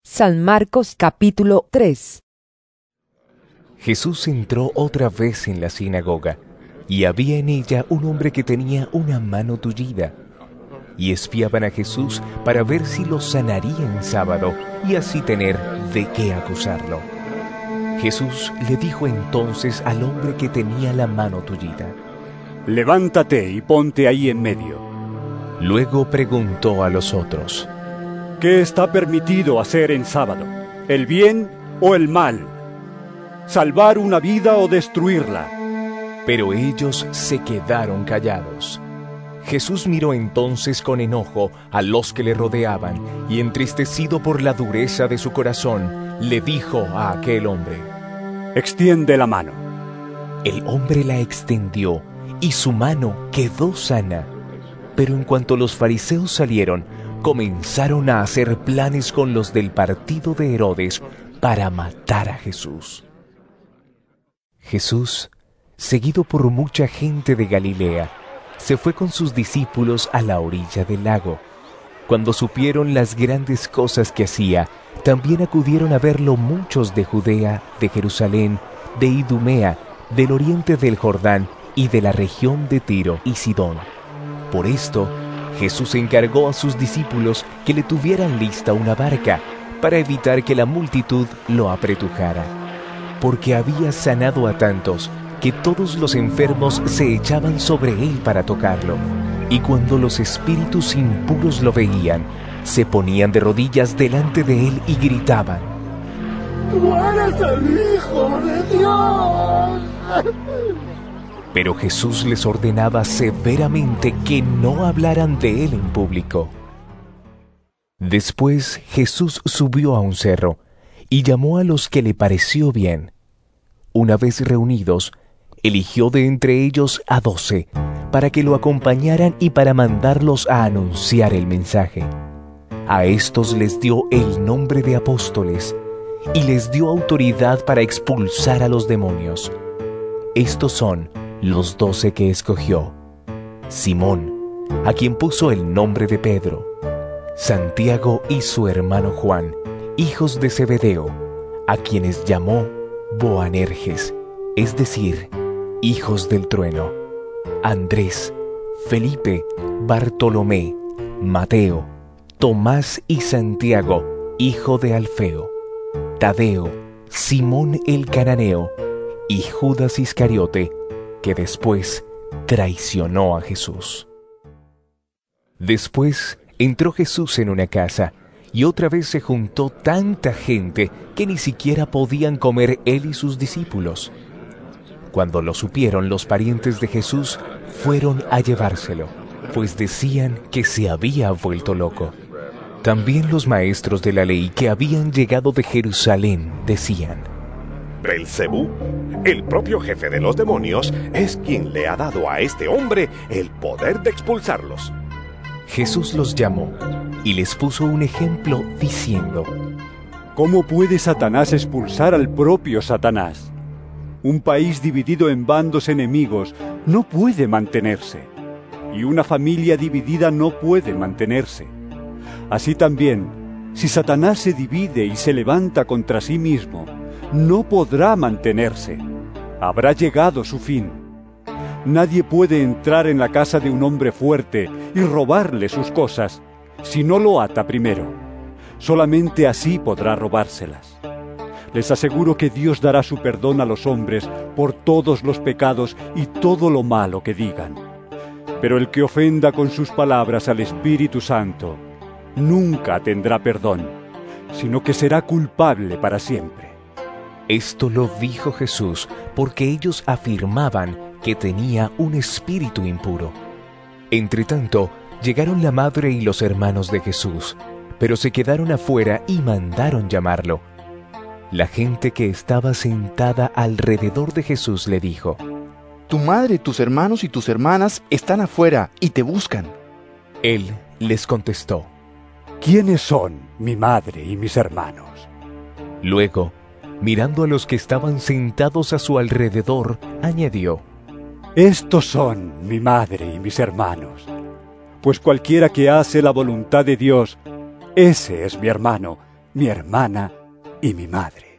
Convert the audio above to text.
San Marcos capítulo 3. Jesús entró otra vez en la sinagoga, y había en ella un hombre que tenía una mano tullida. Y espiaban a Jesús para ver si lo sanaría en sábado, y así tener de qué acusarlo. Jesús le dijo entonces al hombre que tenía la mano tullida: «Levántate y ponte ahí en medio». Luego preguntó a los otros: ¿Qué está permitido hacer en sábado? ¿El bien o el mal? ¿Salvar una vida o destruirla? Pero ellos se quedaron callados. Jesús miró entonces con enojo a los que le rodeaban, y entristecido por la dureza de su corazón, le dijo a aquel hombre: «Extiende la mano». El hombre la extendió, y su mano quedó sana. Pero en cuanto los fariseos salieron, comenzaron a hacer planes con los del partido de Herodes para matar a Jesús. Jesús, seguido por mucha gente de Galilea, se fue con sus discípulos a la orilla del lago. Cuando supieron las grandes cosas que hacía, también acudieron a verlo muchos de Judea, de Jerusalén, de Idumea, del oriente del Jordán y de la región de Tiro y Sidón. Por esto, Jesús encargó a sus discípulos que le tuvieran lista una barca, para evitar que la multitud lo apretujara, porque había sanado a tantos que todos los enfermos se echaban sobre él para tocarlo, y cuando los espíritus impuros lo veían, se ponían de rodillas delante de él y gritaban: ¡Tú eres el Hijo de Dios! Pero Jesús les ordenaba severamente que no hablaran de él en público. Después Jesús subió a un cerro y llamó a los que le pareció bien. Una vez reunidos, eligió de entre ellos a 12 para que lo acompañaran y para mandarlos a anunciar el mensaje. A estos les dio el nombre de apóstoles y les dio autoridad para expulsar a los demonios. Estos son los 12 que escogió: Simón, a quien puso el nombre de Pedro; Santiago y su hermano Juan, hijos de Zebedeo, a quienes llamó Boanerges, es decir, hijos del trueno; Andrés, Felipe, Bartolomé, Mateo, Tomás y Santiago, hijo de Alfeo; Tadeo, Simón el cananeo, y Judas Iscariote, que después traicionó a Jesús. Después entró Jesús en una casa, y otra vez se juntó tanta gente que ni siquiera podían comer él y sus discípulos. Cuando lo supieron, los parientes de Jesús fueron a llevárselo, pues decían que se había vuelto loco. También los maestros de la ley que habían llegado de Jerusalén decían: Belcebú, el propio jefe de los demonios, es quien le ha dado a este hombre el poder de expulsarlos. Jesús los llamó y les puso un ejemplo diciendo: ¿Cómo puede Satanás expulsar al propio Satanás? Un país dividido en bandos enemigos no puede mantenerse, y una familia dividida no puede mantenerse. Así también, si Satanás se divide y se levanta contra sí mismo, no podrá mantenerse. Habrá llegado su fin. Nadie puede entrar en la casa de un hombre fuerte y robarle sus cosas si no lo ata primero. Solamente así podrá robárselas. Les aseguro que Dios dará su perdón a los hombres por todos los pecados y todo lo malo que digan. Pero el que ofenda con sus palabras al Espíritu Santo nunca tendrá perdón, sino que será culpable para siempre. Esto lo dijo Jesús porque ellos afirmaban que tenía un espíritu impuro. Entretanto, llegaron la madre y los hermanos de Jesús, pero se quedaron afuera y mandaron llamarlo. La gente que estaba sentada alrededor de Jesús le dijo: Tu madre, tus hermanos y tus hermanas están afuera y te buscan. Él les contestó: ¿Quiénes son mi madre y mis hermanos? Luego, mirando a los que estaban sentados a su alrededor, añadió: Estos son mi madre y mis hermanos. Pues cualquiera que hace la voluntad de Dios, ese es mi hermano, mi hermana y mi madre.